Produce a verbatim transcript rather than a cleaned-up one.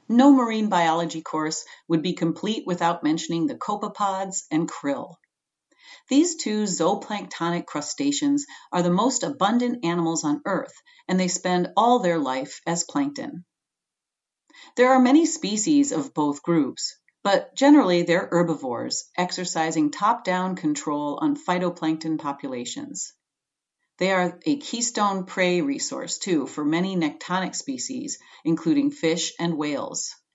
No marine biology course would be complete without mentioning the copepods and krill. These two zooplankton crustaceans are the most abundant animals on Earth, and they spend all their life as plankton. There are many species of both groups, but generally they're herbivores, exercising top-down control on phytoplankton populations. They are a keystone prey resource, too, for many nectonic species, including fish and whales.